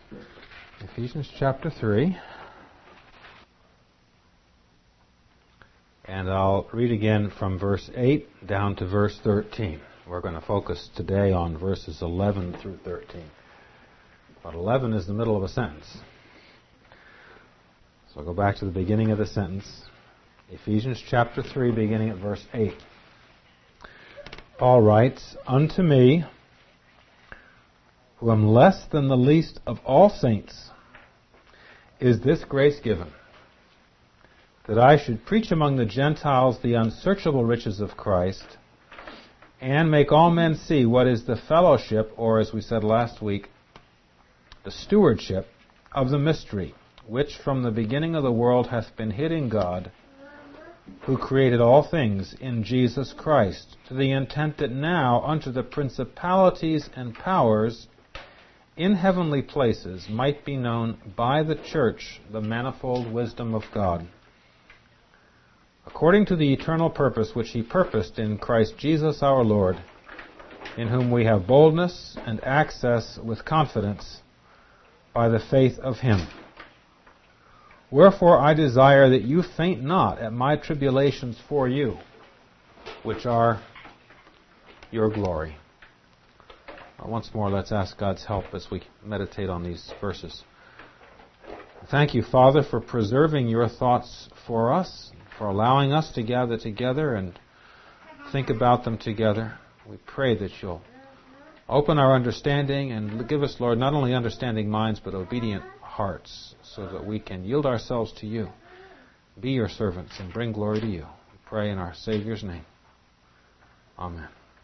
Ephesians chapter 3. And I'll read again from verse 8 down to verse 13. We're going to focus today on verses 11 through 13. But 11 is the middle of a sentence. So I'll go back to the beginning of the sentence. Ephesians chapter 3, beginning at verse 8. Paul writes, "Unto me, who am less than the least of all saints, is this grace given, that I should preach among the Gentiles the unsearchable riches of Christ, and make all men see what is the fellowship," or as we said last week, the stewardship of the mystery, which from the beginning of the world hath been hid in God, who created all things in Jesus Christ, to the intent that now unto the principalities and powers in heavenly places might be known by the church the manifold wisdom of God, according to the eternal purpose which He purposed in Christ Jesus our Lord, in whom we have boldness and access with confidence by the faith of Him. Wherefore I desire that you faint not at my tribulations for you, which are your glory. Once more, let's ask God's help as we meditate on these verses. Thank you, Father, for preserving your thoughts for us, for allowing us to gather together and think about them together. We pray that you'll open our understanding and give us, Lord, not only understanding minds, but obedient hearts, so that we can yield ourselves to you, be your servants, and bring glory to you. We pray in our Savior's name. Amen.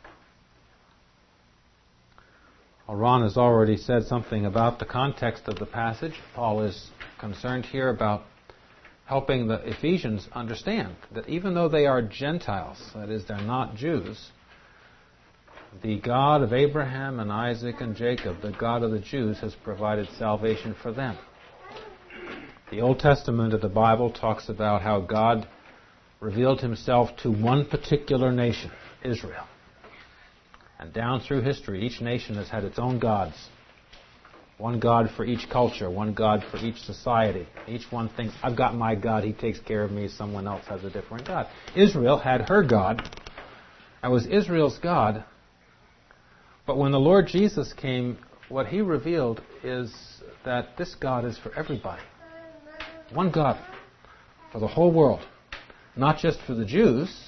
Well, Ron has already said something about the context of the passage. Paul is concerned here about helping the Ephesians understand that even though they are Gentiles, that is, they're not Jews, the God of Abraham and Isaac and Jacob, the God of the Jews, has provided salvation for them. The Old Testament of the Bible talks about how God revealed Himself to one particular nation, Israel. And down through history, each nation has had its own gods. One God for each culture, one God for each society. Each one thinks, I've got my God, He takes care of me, someone else has a different God. Israel had her God. That was Israel's God. But when the Lord Jesus came, what He revealed is that this God is for everybody. One God for the whole world. Not just for the Jews,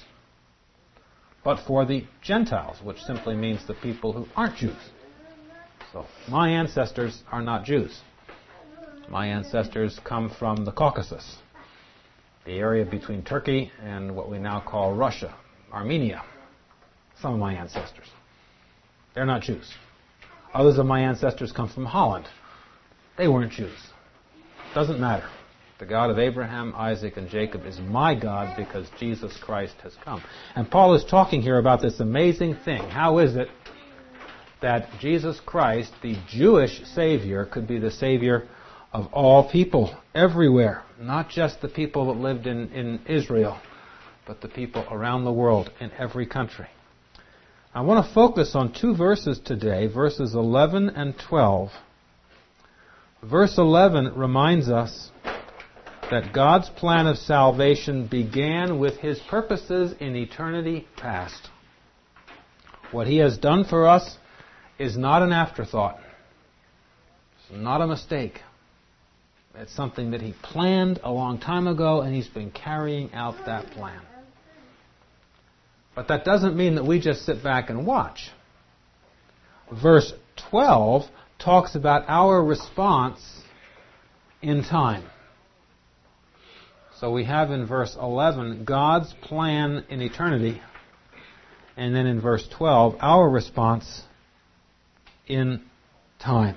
but for the Gentiles, which simply means the people who aren't Jews. So, my ancestors are not Jews. My ancestors come from the Caucasus, the area between Turkey and what we now call Russia, Armenia. Some of my ancestors. They're not Jews. Others of my ancestors come from Holland. They weren't Jews. Doesn't matter. The God of Abraham, Isaac, and Jacob is my God because Jesus Christ has come. And Paul is talking here about this amazing thing. How is it that Jesus Christ, the Jewish Savior, could be the Savior of all people, everywhere? Not just the people that lived in Israel, but the people around the world, in every country. I want to focus on two verses today, verses 11 and 12. Verse 11 reminds us that God's plan of salvation began with His purposes in eternity past. What He has done for us is not an afterthought. It's not a mistake. It's something that He planned a long time ago, and He's been carrying out that plan. But that doesn't mean that we just sit back and watch. Verse 12 talks about our response in time. So we have in verse 11 God's plan in eternity, and then in verse 12 our response in time.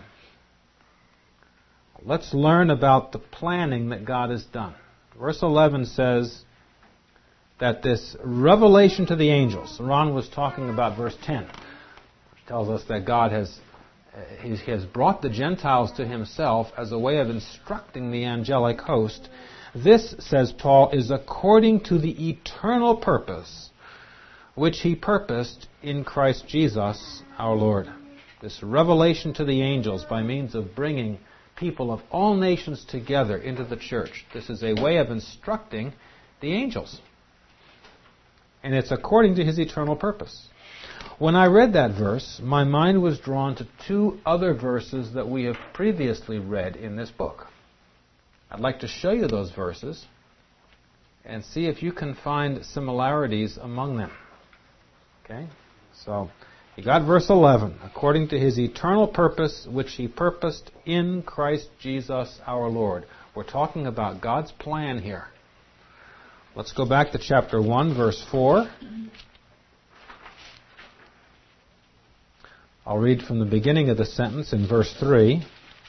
Let's learn about the planning that God has done. Verse 11 says that this revelation to the angels, Ron was talking about verse 10, which tells us that God has brought the Gentiles to Himself as a way of instructing the angelic host. This, says Paul, is according to the eternal purpose which He purposed in Christ Jesus our Lord. This revelation to the angels by means of bringing people of all nations together into the church. This is a way of instructing the angels. And it's according to His eternal purpose. When I read that verse, my mind was drawn to two other verses that we have previously read in this book. I'd like to show you those verses and see if you can find similarities among them. Okay? So, you got verse 11. According to His eternal purpose, which He purposed in Christ Jesus our Lord. We're talking about God's plan here. Let's go back to chapter 1, verse 4. I'll read from the beginning of the sentence in verse 3,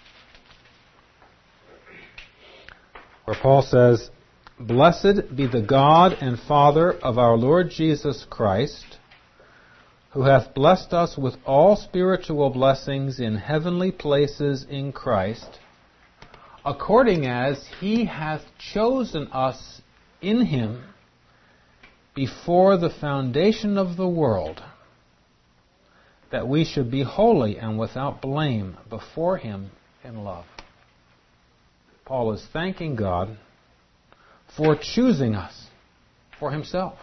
where Paul says, "Blessed be the God and Father of our Lord Jesus Christ, who hath blessed us with all spiritual blessings in heavenly places in Christ, according as He hath chosen us in Him before the foundation of the world, that we should be holy and without blame before Him in love." Paul is thanking God for choosing us for Himself.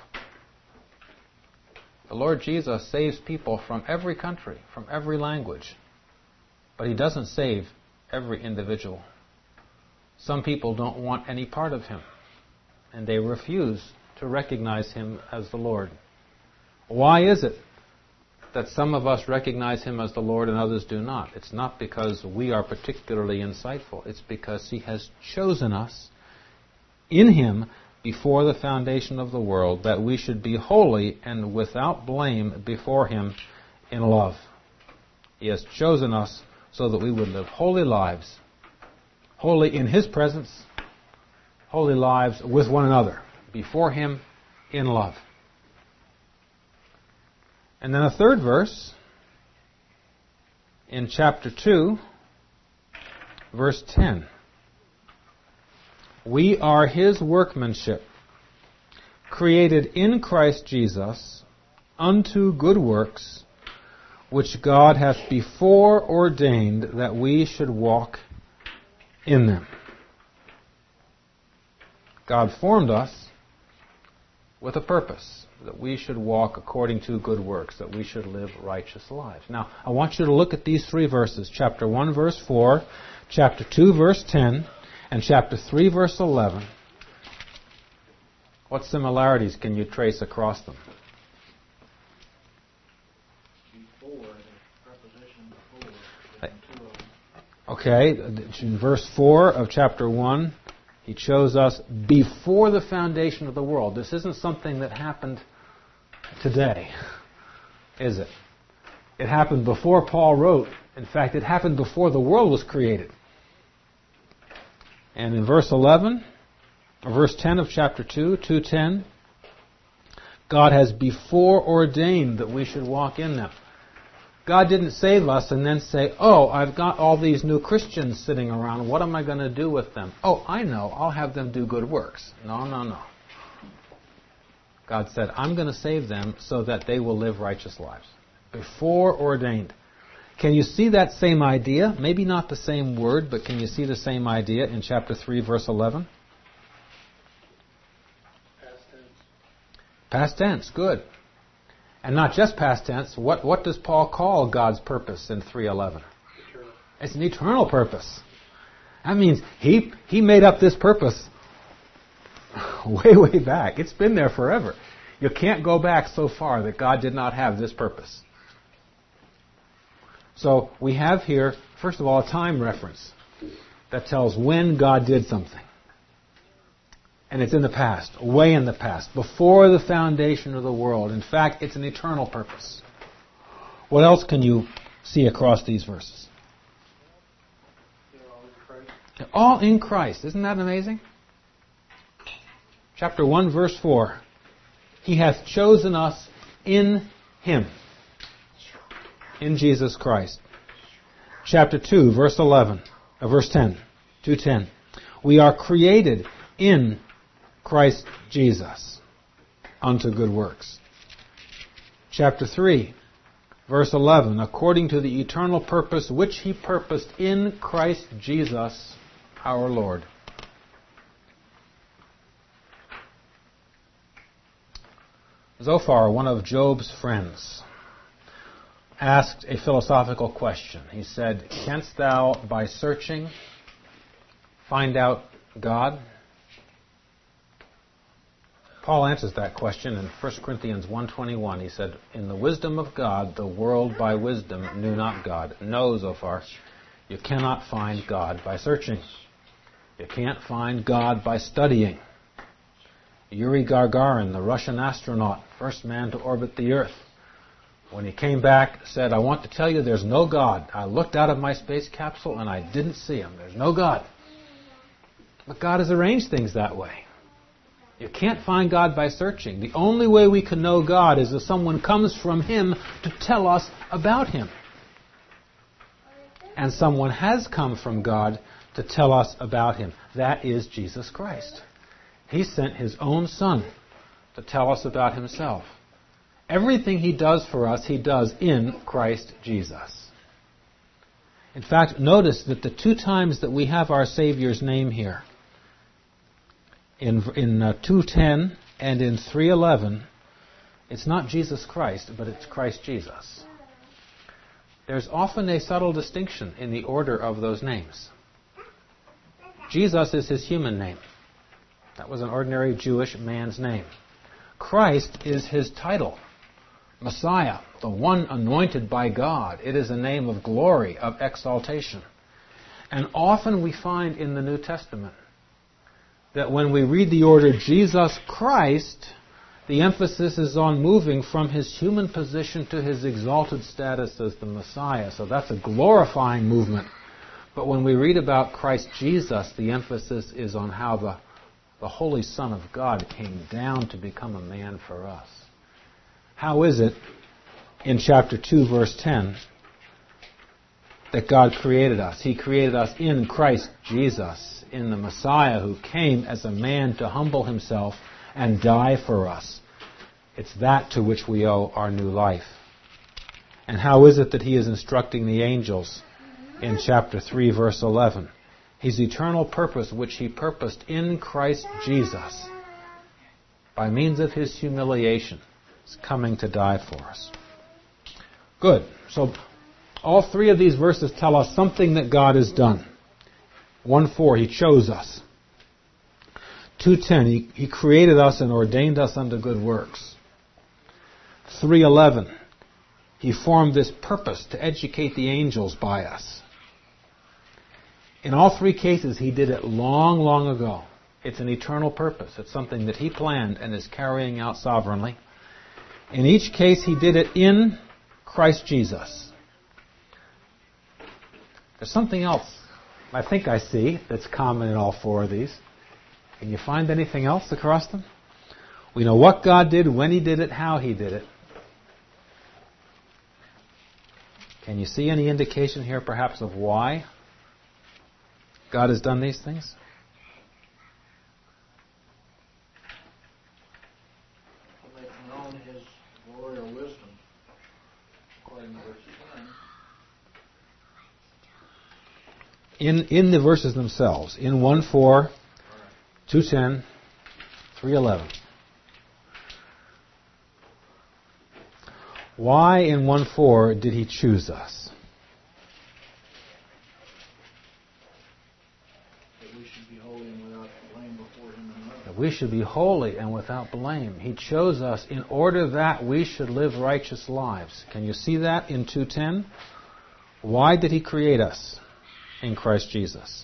The Lord Jesus saves people from every country, from every language, but He doesn't save every individual. Some people don't want any part of Him, and they refuse to recognize Him as the Lord. Why is it that some of us recognize Him as the Lord and others do not? It's not because we are particularly insightful. It's because He has chosen us in Him before the foundation of the world, that we should be holy and without blame before Him in love. He has chosen us so that we would live holy lives, holy in His presence, holy lives with one another, before Him in love. And then a third verse in chapter 2, verse 10. "We are His workmanship, created in Christ Jesus unto good works, which God hath before ordained that we should walk in them." God formed us with a purpose, that we should walk according to good works, that we should live righteous lives. Now, I want you to look at these three verses, chapter 1, verse 4, chapter 2, verse 10, and chapter 3, verse 11. What similarities can you trace across them? Before, the preposition before, two of them. Okay, in verse 4 of chapter 1, He chose us before the foundation of the world. This isn't something that happened today, is it? It happened before Paul wrote. In fact, it happened before the world was created. And in verse 11, or verse 10 of chapter 2, 2:10, God has before ordained that we should walk in them. God didn't save us and then say, "Oh, I've got all these new Christians sitting around. What am I going to do with them? Oh, I know. I'll have them do good works." No. God said, "I'm going to save them so that they will live righteous lives." Before ordained. Can you see that same idea? Maybe not the same word, but can you see the same idea in chapter 3, verse 11? Past tense. Past tense, good. And not just past tense. What does Paul call God's purpose in 3:11? Eternal. It's an eternal purpose. That means He made up this purpose way back. It's been there forever. You can't go back so far that God did not have this purpose. So we have here, first of all, a time reference that tells when God did something. And it's in the past, way in the past, before the foundation of the world. In fact, it's an eternal purpose. What else can you see across these verses? They're all in Christ. They're all in Christ. Isn't that amazing? Chapter 1, verse 4. He hath chosen us in Him, in Jesus Christ. Chapter 2, verse 11, verse 10, 2:10. We are created in Christ Jesus unto good works. Chapter 3, Verse 11, according to the eternal purpose which He purposed in Christ Jesus our Lord. Zophar, one of Job's friends, asked a philosophical question. He said, "Canst thou, by searching, find out God?" Paul answers that question in 1 Corinthians 1:21. He said, "In the wisdom of God, the world by wisdom knew not God." No, Zophar, you cannot find God by searching. You can't find God by studying. Yuri Gagarin, the Russian astronaut, first man to orbit the Earth, when he came back, said, "I want to tell you there's no God. I looked out of my space capsule and I didn't see Him. There's no God." But God has arranged things that way. You can't find God by searching. The only way we can know God is if someone comes from Him to tell us about Him. And someone has come from God to tell us about Him. That is Jesus Christ. He sent His own Son to tell us about Himself. Everything He does for us, He does in Christ Jesus. In fact, notice that the two times that we have our Savior's name here, in 2:10 and in 3:11, it's not Jesus Christ, but it's Christ Jesus. There's often a subtle distinction in the order of those names. Jesus is His human name. That was an ordinary Jewish man's name. Christ is His title. Messiah, the one anointed by God. It is a name of glory, of exaltation. And often we find in the New Testament that when we read the order Jesus Christ, the emphasis is on moving from His human position to His exalted status as the Messiah. So that's a glorifying movement. But when we read about Christ Jesus, the emphasis is on how the Holy Son of God came down to become a man for us. How is it in chapter 2, verse 10, that God created us? He created us in Christ Jesus, in the Messiah who came as a man to humble Himself and die for us. It's that to which we owe our new life. And how is it that He is instructing the angels in chapter 3, verse 11? His eternal purpose, which He purposed in Christ Jesus, by means of His humiliation, is coming to die for us. Good. So all three of these verses tell us something that God has done. 1:4, He chose us. 2:10, He created us and ordained us unto good works. 3:11, He formed this purpose to educate the angels by us. In all three cases, He did it long, long ago. It's an eternal purpose. It's something that He planned and is carrying out sovereignly. In each case, He did it in Christ Jesus. There's something else I think I see that's common in all four of these. Can you find anything else across them? We know what God did, when He did it, how He did it. Can you see any indication here perhaps of why God has done these things? To make known His glory or wisdom, according to verse 10. In the verses themselves, in 1:4, 2:10, 3:11. Why in 1:4 did He choose us? That we should be holy and without blame before Him and others. That we should be holy and without blame. He chose us in order that we should live righteous lives. Can you see that in 2:10? Why did He create us in Christ Jesus?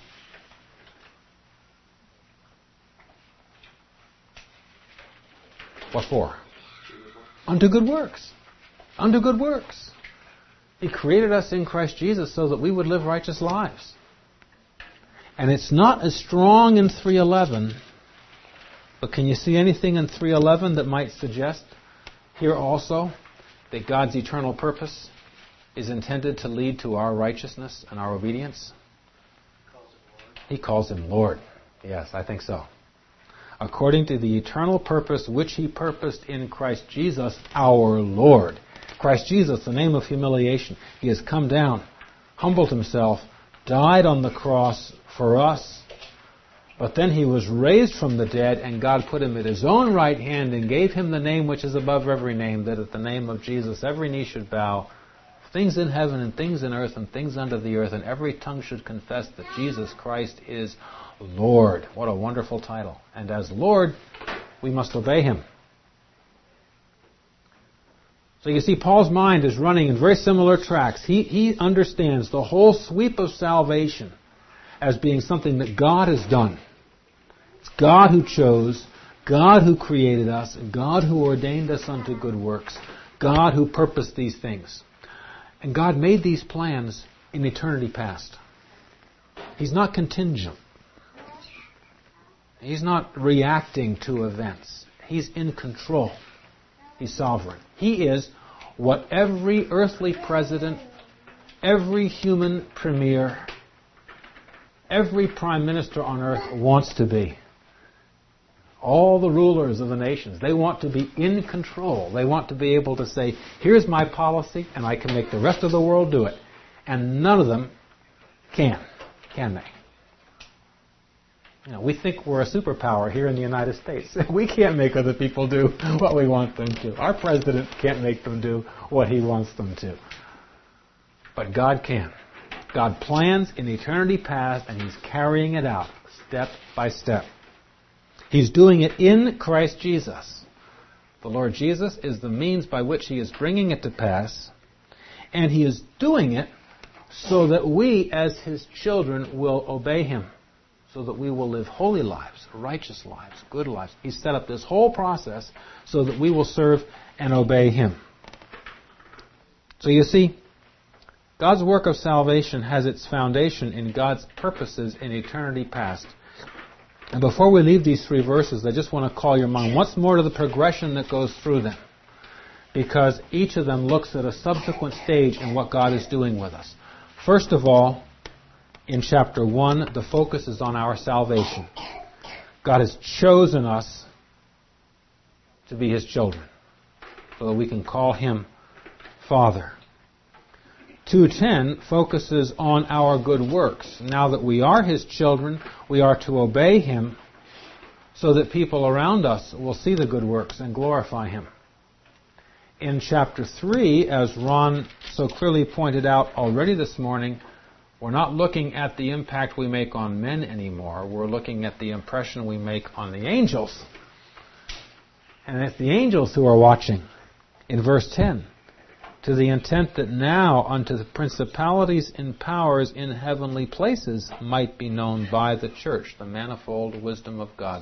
What for? Unto good works. Unto good works. He created us in Christ Jesus so that we would live righteous lives. And it's not as strong in 3:11, but can you see anything in 3:11 that might suggest here also that God's eternal purpose is intended to lead to our righteousness and our obedience? He calls Him Lord. Yes, I think so. According to the eternal purpose which He purposed in Christ Jesus, our Lord. Christ Jesus, the name of humiliation. He has come down, humbled himself, died on the cross for us, but then he was raised from the dead, and God put him at his own right hand and gave him the name which is above every name, that at the name of Jesus every knee should bow, things in heaven and things in earth and things under the earth, and every tongue should confess that Jesus Christ is Lord. What a wonderful title. And as Lord, we must obey him. So you see, Paul's mind is running in very similar tracks. He understands the whole sweep of salvation as being something that God has done. It's God who chose, God who created us, God who ordained us unto good works, God who purposed these things. And God made these plans in eternity past. He's not contingent. He's not reacting to events. He's in control. He's sovereign. He is what every earthly president, every human premier, every prime minister on earth wants to be. All the rulers of the nations, they want to be in control. They want to be able to say, here's my policy, and I can make the rest of the world do it. And none of them can they? You know, we think we're a superpower here in the United States. We can't make other people do what we want them to. Our president can't make them do what he wants them to. But God can. God plans in eternity past, and he's carrying it out step by step. He's doing it in Christ Jesus. The Lord Jesus is the means by which he is bringing it to pass, and he is doing it so that we, as his children, will obey him, so that we will live holy lives, righteous lives, good lives. He's set up this whole process so that we will serve and obey him. So you see, God's work of salvation has its foundation in God's purposes in eternity past. And before we leave these three verses, I just want to call your mind once more to the progression that goes through them, because each of them looks at a subsequent stage in what God is doing with us. First of all, in chapter 1, the focus is on our salvation. God has chosen us to be his children, so that we can call him Father. 2:10 focuses on our good works. Now that we are his children, we are to obey him so that people around us will see the good works and glorify him. In chapter 3, as Ron so clearly pointed out already this morning, we're not looking at the impact we make on men anymore. We're looking at the impression we make on the angels. And it's the angels who are watching. In verse 10, to the intent that now unto the principalities and powers in heavenly places might be known by the church, the manifold wisdom of God.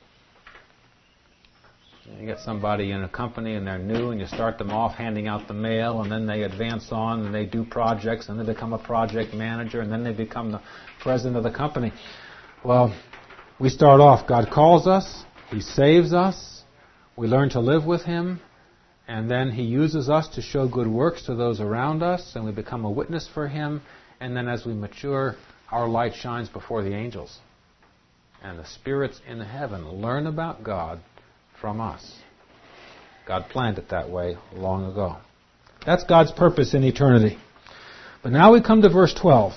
You get somebody in a company and they're new, and you start them off handing out the mail, and then they advance on and they do projects, and they become a project manager, and then they become the president of the company. Well, we start off, God calls us, he saves us, we learn to live with him, and then he uses us to show good works to those around us, and we become a witness for him, and then as we mature, our light shines before the angels. And the spirits in heaven learn about God from us. God planned it that way long ago. That's God's purpose in eternity. But now we come to verse 12.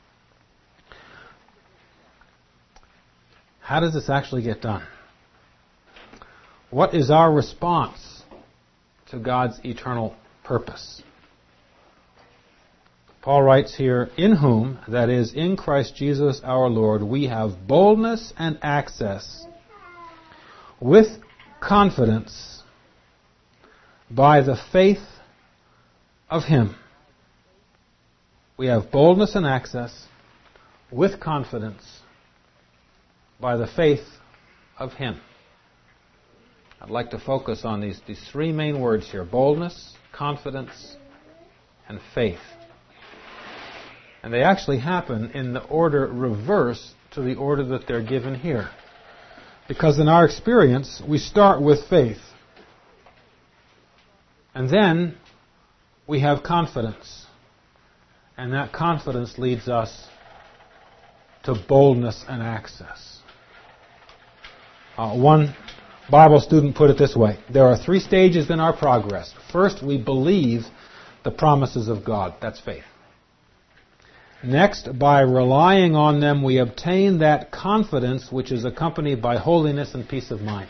How does this actually get done? What is our response to God's eternal purpose? Paul writes here, in whom, that is, in Christ Jesus our Lord, we have boldness and access with confidence by the faith of him. We have boldness and access with confidence by the faith of him. I'd like to focus on these three main words here: boldness, confidence, and faith. And they actually happen in the order reverse to the order that they're given here. Because in our experience, we start with faith. And then we have confidence. And that confidence leads us to boldness and access. One Bible student put it this way. There are 3 stages in our progress. First, we believe the promises of God. That's faith. Next, by relying on them, we obtain that confidence which is accompanied by holiness and peace of mind.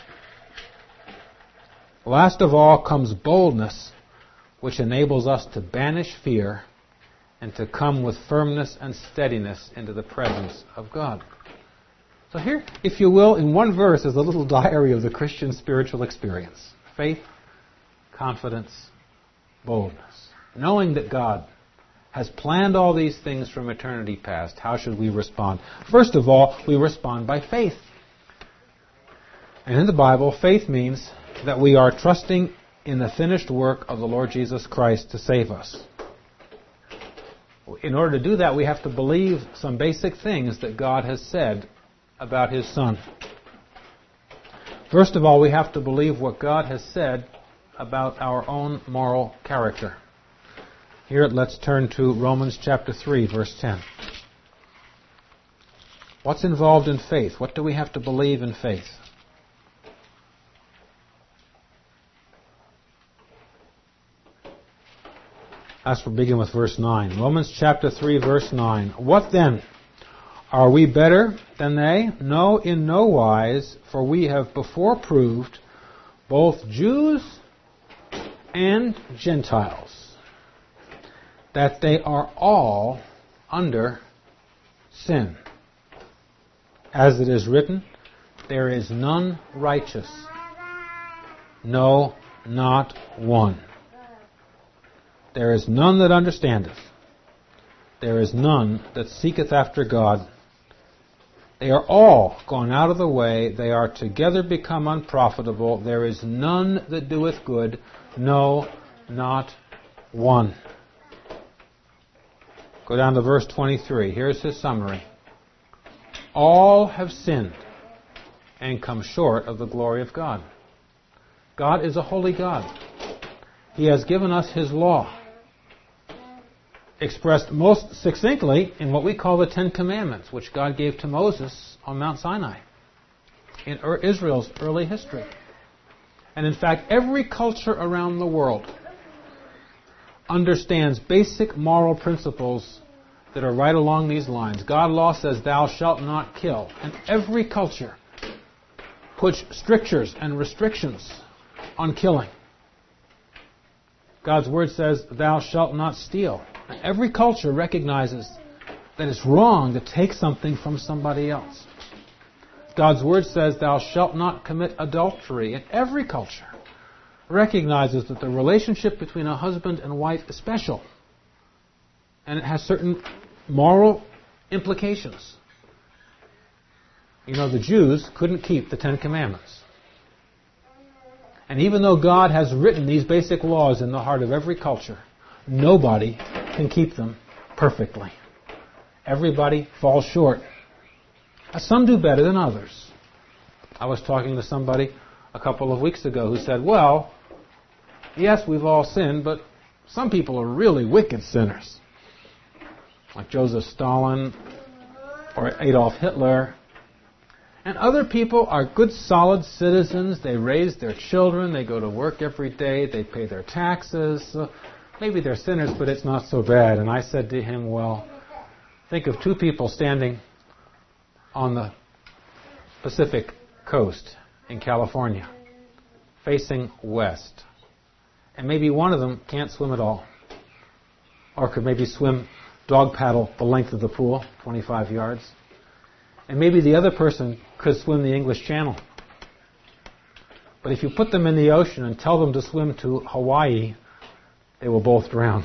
Last of all comes boldness, which enables us to banish fear and to come with firmness and steadiness into the presence of God. So here, if you will, in one verse is a little diary of the Christian spiritual experience. Faith, confidence, boldness. Knowing that God has planned all these things from eternity past, how should we respond? First of all, we respond by faith. And in the Bible, faith means that we are trusting in the finished work of the Lord Jesus Christ to save us. In order to do that, we have to believe some basic things that God has said about His Son. First of all, we have to believe what God has said about our own moral character. Here, let's turn to Romans chapter 3, verse 10. What's involved in faith? What do we have to believe in faith? Let's begin with verse 9. Romans chapter 3, verse 9. What then? Are we better than they? No, in no wise, for we have before proved both Jews and Gentiles that they are all under sin. As it is written, there is none righteous, no, not one. There is none that understandeth. There is none that seeketh after God. They are all gone out of the way. They are together become unprofitable. There is none that doeth good. No, not one. Go down to verse 23. Here's his summary. All have sinned and come short of the glory of God. God is a holy God. He has given us His law, expressed most succinctly in what we call the 10 Commandments, which God gave to Moses on Mount Sinai in Israel's early history. And in fact, every culture around the world understands basic moral principles that are right along these lines. God's law says, thou shalt not kill. And every culture puts strictures and restrictions on killing. God's word says, thou shalt not steal. Every culture recognizes that it's wrong to take something from somebody else. God's word says, thou shalt not commit adultery. And every culture recognizes that the relationship between a husband and wife is special. And it has certain moral implications. You know, the Jews couldn't keep the 10 Commandments. And even though God has written these basic laws in the heart of every culture, nobody can keep them perfectly. Everybody falls short. Some do better than others. I was talking to somebody a couple of weeks ago who said, well, yes, we've all sinned, but some people are really wicked sinners. Like Joseph Stalin or Adolf Hitler. And other people are good, solid citizens. They raise their children. They go to work every day. They pay their taxes. Maybe they're sinners, but it's not so bad. And I said to him, well, think of 2 people standing on the Pacific coast in California, facing west. And maybe one of them can't swim at all. Or could maybe swim, dog paddle the length of the pool, 25 yards. And maybe the other person could swim the English Channel. But if you put them in the ocean and tell them to swim to Hawaii, they will both drown.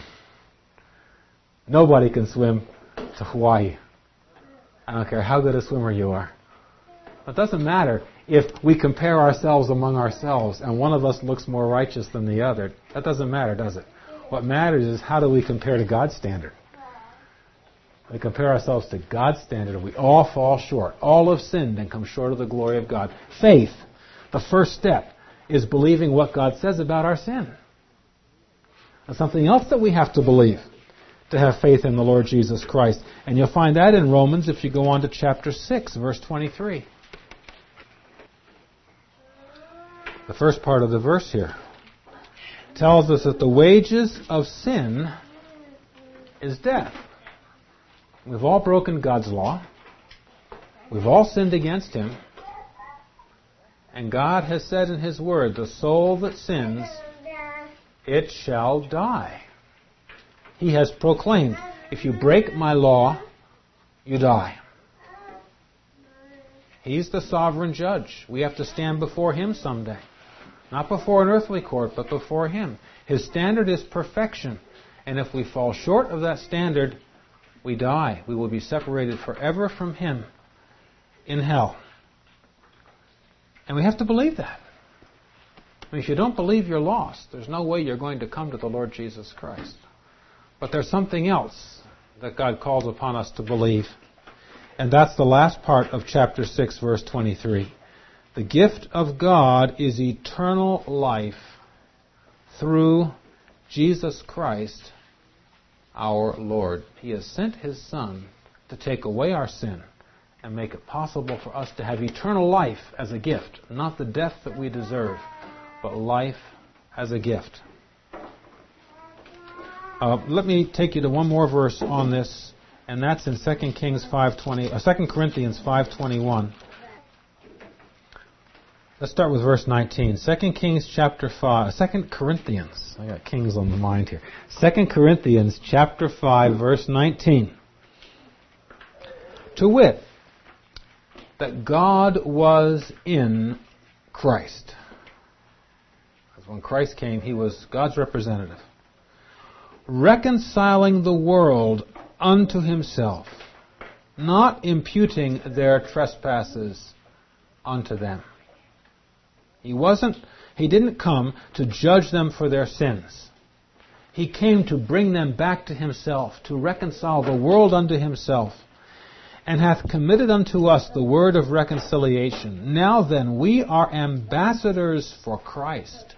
Nobody can swim to Hawaii. I don't care how good a swimmer you are. It doesn't matter if we compare ourselves among ourselves and one of us looks more righteous than the other. That doesn't matter, does it? What matters is how do we compare to God's standard. We compare ourselves to God's standard and we all fall short. All have sinned and come short of the glory of God. Faith, the first step, is believing what God says about our sin. And something else that we have to believe to have faith in the Lord Jesus Christ. And you'll find that in Romans if you go on to chapter 6, verse 23. The first part of the verse here tells us that the wages of sin is death. We've all broken God's law. We've all sinned against Him. And God has said in His Word, the soul that sins, it shall die. He has proclaimed, if you break my law, you die. He's the sovereign judge. We have to stand before Him someday. Not before an earthly court, but before Him. His standard is perfection. And if we fall short of that standard, we die. We will be separated forever from Him in hell. And we have to believe that. I mean, if you don't believe, you're lost. There's no way you're going to come to the Lord Jesus Christ. But there's something else that God calls upon us to believe. And that's the last part of chapter 6, verse 23. The gift of God is eternal life through Jesus Christ, our Lord. He has sent His Son to take away our sin and make it possible for us to have eternal life as a gift. Not the death that we deserve, but life as a gift. Let me take you to one more verse on this, and that's in 2 Corinthians 5:21. Let's start with verse 19. 2 Corinthians. I got Kings on the mind here. 2 Corinthians chapter 5, verse 19. To wit, that God was in Christ. Because when Christ came, He was God's representative. Reconciling the world unto Himself, not imputing their trespasses unto them. He didn't come to judge them for their sins. He came to bring them back to Himself, to reconcile the world unto Himself, and hath committed unto us the word of reconciliation. Now then, we are ambassadors for Christ,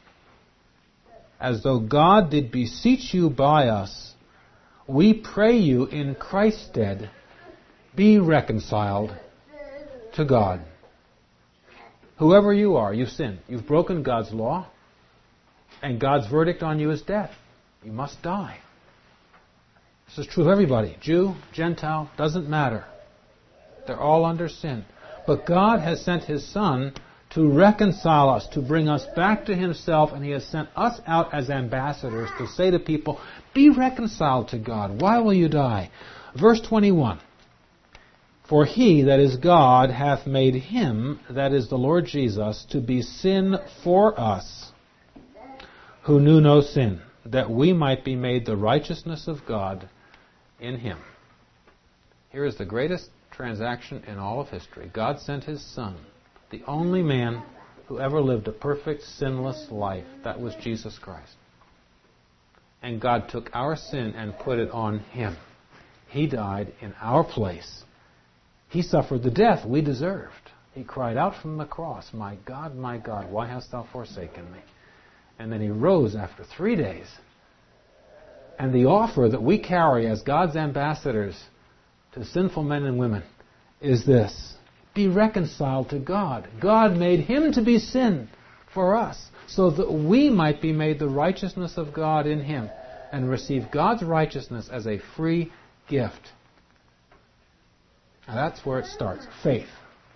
as though God did beseech you by us. We pray you in Christ's stead, be reconciled to God. Whoever you are, you've sinned. You've broken God's law, and God's verdict on you is death. You must die. This is true of everybody. Jew, Gentile, doesn't matter. They're all under sin. But God has sent His Son to reconcile us, to bring us back to Himself, and He has sent us out as ambassadors to say to people, be reconciled to God. Why will you die? Verse 21. For He, that is God, hath made Him, that is the Lord Jesus, to be sin for us, who knew no sin, that we might be made the righteousness of God in Him. Here is the greatest transaction in all of history. God sent His Son, the only man who ever lived a perfect, sinless life. That was Jesus Christ. And God took our sin and put it on Him. He died in our place. He suffered the death we deserved. He cried out from the cross, my God, why hast Thou forsaken me? And then He rose after 3 days. And the offer that we carry as God's ambassadors to sinful men and women is this: be reconciled to God. God made Him to be sin for us, so that we might be made the righteousness of God in Him and receive God's righteousness as a free gift. Now that's where it starts. Faith.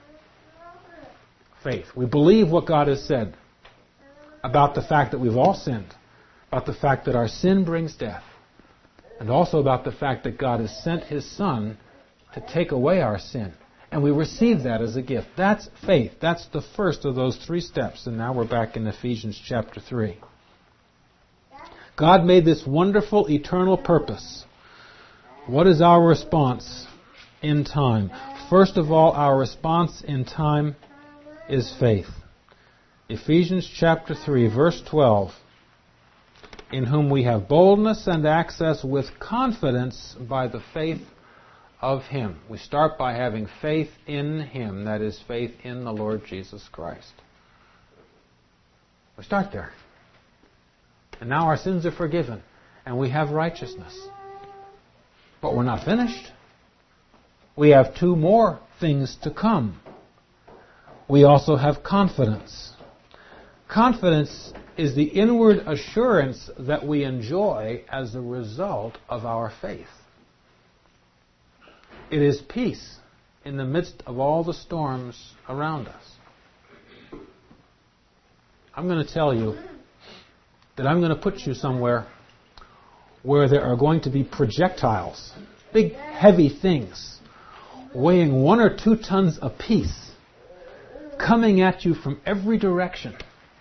Faith. We believe what God has said about the fact that we've all sinned, about the fact that our sin brings death, and also about the fact that God has sent His Son to take away our sin. And we receive that as a gift. That's faith. That's the first of those 3 steps. And now we're back in Ephesians chapter 3. God made this wonderful eternal purpose. What is our response in time? First of all, our response in time is faith. Ephesians chapter 3, verse 12. In whom we have boldness and access with confidence by the faith of Him. We start by having faith in Him, that is, faith in the Lord Jesus Christ. We start there. And now our sins are forgiven, and we have righteousness. But we're not finished. We have 2 more things to come. We also have confidence. Confidence is the inward assurance that we enjoy as a result of our faith. It is peace in the midst of all the storms around us. I'm going to tell you that I'm going to put you somewhere where there are going to be projectiles, big heavy things, weighing 1 or 2 tons apiece, coming at you from every direction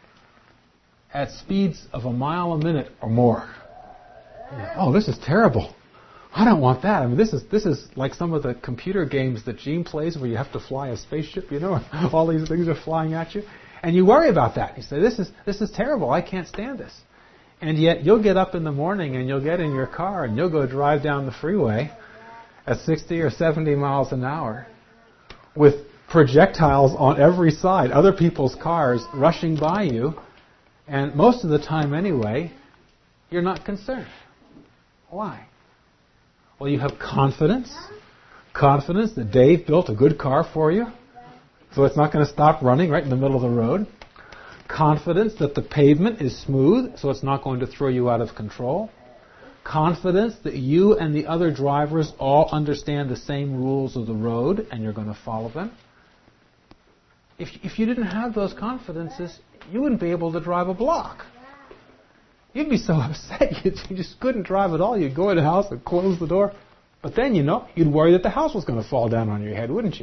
at speeds of a mile a minute or more. Oh, this is terrible. I don't want that. I mean, this is like some of the computer games that Gene plays where you have to fly a spaceship, you know, all these things are flying at you. And you worry about that. You say, this is terrible. I can't stand this. And yet you'll get up in the morning and you'll get in your car and you'll go drive down the freeway at 60 or 70 miles an hour with projectiles on every side, other people's cars rushing by you. And most of the time anyway, you're not concerned. Why? Well, you have confidence that Dave built a good car for you, so it's not going to stop running right in the middle of the road. Confidence that the pavement is smooth, so it's not going to throw you out of control. Confidence that you and the other drivers all understand the same rules of the road and you're going to follow them. If you didn't have those confidences, you wouldn't be able to drive a block. You'd be so upset you just couldn't drive at all. You'd go in the house and close the door. But then, you'd worry that the house was going to fall down on your head, wouldn't you?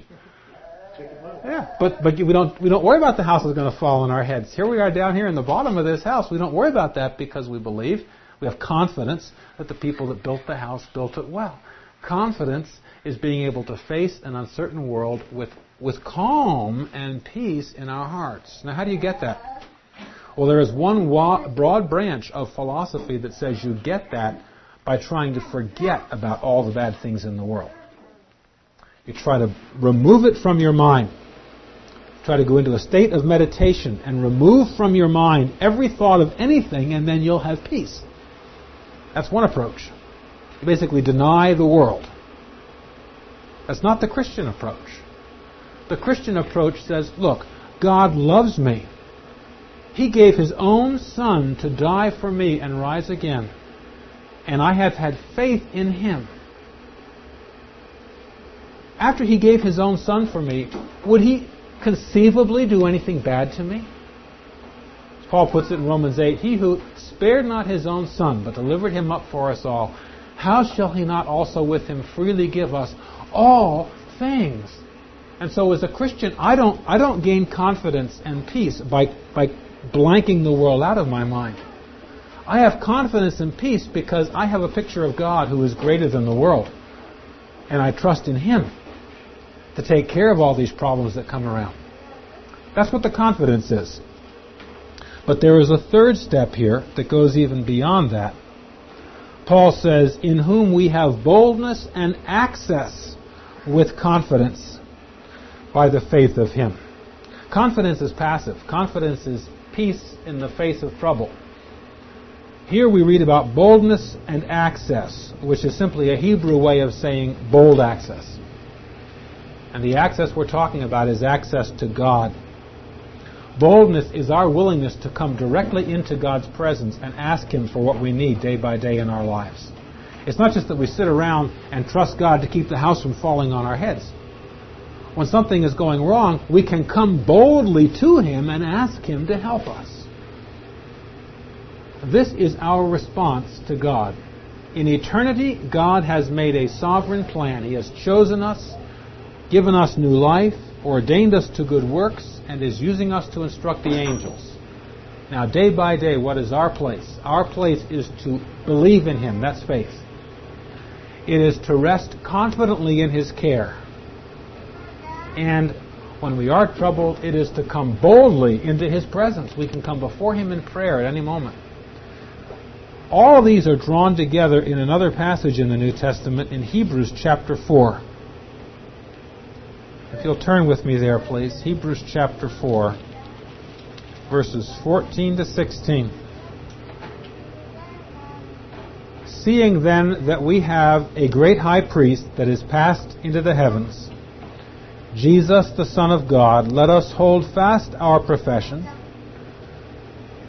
Yeah, but we don't worry about the house is going to fall on our heads. Here we are down here in the bottom of this house. We don't worry about that because we believe, we have confidence that the people that built the house built it well. Confidence is being able to face an uncertain world with calm and peace in our hearts. Now, how do you get that? Well, there is one broad branch of philosophy that says you get that by trying to forget about all the bad things in the world. You try to remove it from your mind. Try to go into a state of meditation and remove from your mind every thought of anything, and then you'll have peace. That's one approach. You basically deny the world. That's not the Christian approach. The Christian approach says, look, God loves me. He gave His own Son to die for me and rise again. And I have had faith in Him. After He gave His own Son for me, would He conceivably do anything bad to me? As Paul puts it in Romans 8, He who spared not His own Son, but delivered Him up for us all, how shall He not also with Him freely give us all things? And so as a Christian, I don't gain confidence and peace by blanking the world out of my mind. I have confidence and peace because I have a picture of God who is greater than the world. And I trust in Him to take care of all these problems that come around. That's what the confidence is. But there is a third step here that goes even beyond that. Paul says, in whom we have boldness and access with confidence by the faith of Him. Confidence is passive. Confidence is peace in the face of trouble. Here we read about boldness and access, which is simply a Hebrew way of saying bold access. And the access we're talking about is access to God. Boldness is our willingness to come directly into God's presence and ask Him for what we need day by day in our lives. It's not just that we sit around and trust God to keep the house from falling on our heads. When something is going wrong, we can come boldly to Him and ask Him to help us. This is our response to God. In eternity, God has made a sovereign plan. He has chosen us, given us new life, ordained us to good works, and is using us to instruct the angels. Now, day by day, what is our place? Our place is to believe in Him. That's faith. It is to rest confidently in His care. And when we are troubled, it is to come boldly into His presence. We can come before Him in prayer at any moment. All of these are drawn together in another passage in the New Testament in Hebrews chapter 4. If you'll turn with me there, please. Hebrews chapter 4, verses 14 to 16. Seeing then that we have a great high priest that is passed into the heavens, Jesus the Son of God, let us hold fast our profession.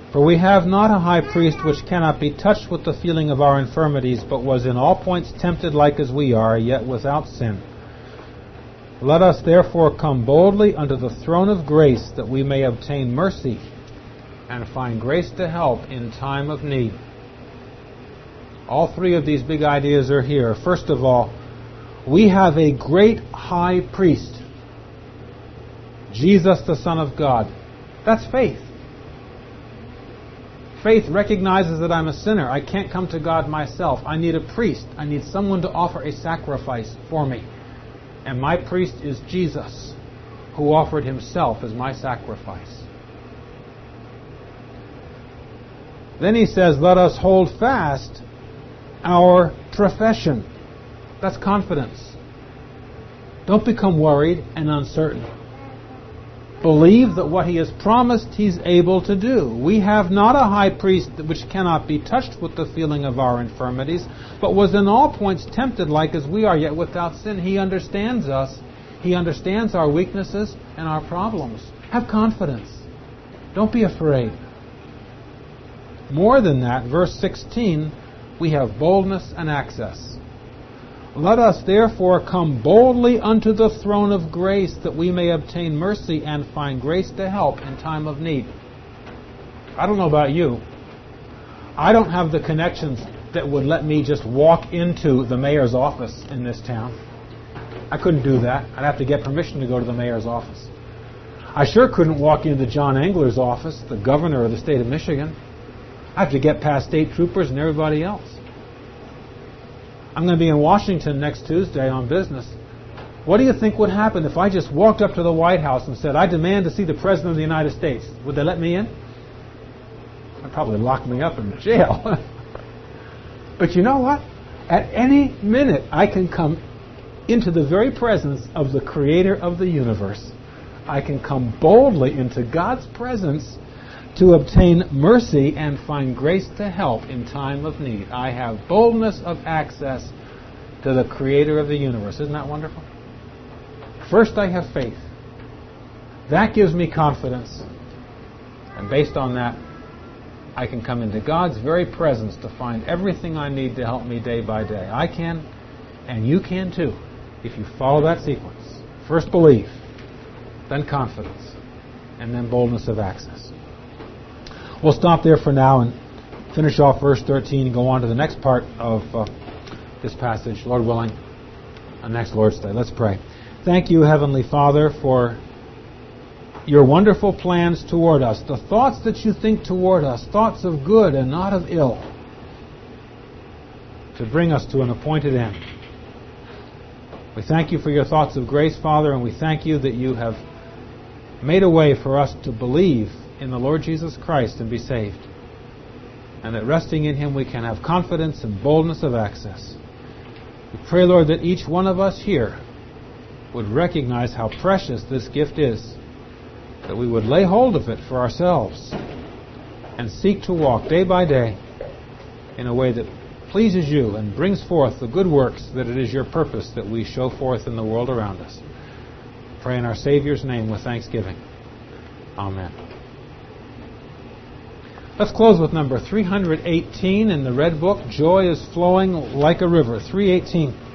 For we have not a high priest which cannot be touched with the feeling of our infirmities, but was in all points tempted like as we are, yet without sin. Let us therefore come boldly unto the throne of grace, that we may obtain mercy and find grace to help in time of need. All three of these big ideas are here. First of all, we have a great high priest, Jesus the Son of God. That's faith. Faith recognizes that I'm a sinner. I can't come to God myself. I need a priest. I need someone to offer a sacrifice for me. And my priest is Jesus, who offered himself as my sacrifice. Then he says, let us hold fast our profession. That's confidence. Don't become worried and uncertain. Believe that what he has promised he's able to do. We have not a high priest which cannot be touched with the feeling of our infirmities, but was in all points tempted like as we are, yet without sin. He understands us. He understands our weaknesses and our problems. Have confidence. Don't be afraid. More than that, verse 16, we have boldness and access. Let us therefore come boldly unto the throne of grace, that we may obtain mercy and find grace to help in time of need. I don't know about you. I don't have the connections that would let me just walk into the mayor's office in this town. I couldn't do that. I'd have to get permission to go to the mayor's office. I sure couldn't walk into John Engler's office, the governor of the state of Michigan. I have to get past state troopers and everybody else. I'm going to be in Washington next Tuesday on business. What do you think would happen if I just walked up to the White House and said, I demand to see the President of the United States? Would they let me in? They'd probably lock me up in jail. But you know what? At any minute, I can come into the very presence of the Creator of the universe. I can come boldly into God's presence to obtain mercy and find grace to help in time of need. I have boldness of access to the Creator of the universe. Isn't that wonderful? First, I have faith. That gives me confidence. And based on that, I can come into God's very presence to find everything I need to help me day by day. I can, and you can too, if you follow that sequence. First belief, then confidence, and then boldness of access. We'll stop there for now and finish off verse 13 and go on to the next part of this passage, Lord willing, on next Lord's Day. Let's pray. Thank you, Heavenly Father, for your wonderful plans toward us, the thoughts that you think toward us, thoughts of good and not of ill, to bring us to an appointed end. We thank you for your thoughts of grace, Father, and we thank you that you have made a way for us to believe in the Lord Jesus Christ and be saved. And that resting in Him we can have confidence and boldness of access. We pray, Lord, that each one of us here would recognize how precious this gift is, that we would lay hold of it for ourselves and seek to walk day by day in a way that pleases you and brings forth the good works that it is your purpose that we show forth in the world around us. Pray in our Savior's name with thanksgiving. Amen. Let's close with number 318 in the Red Book. Joy is flowing like a river. 318.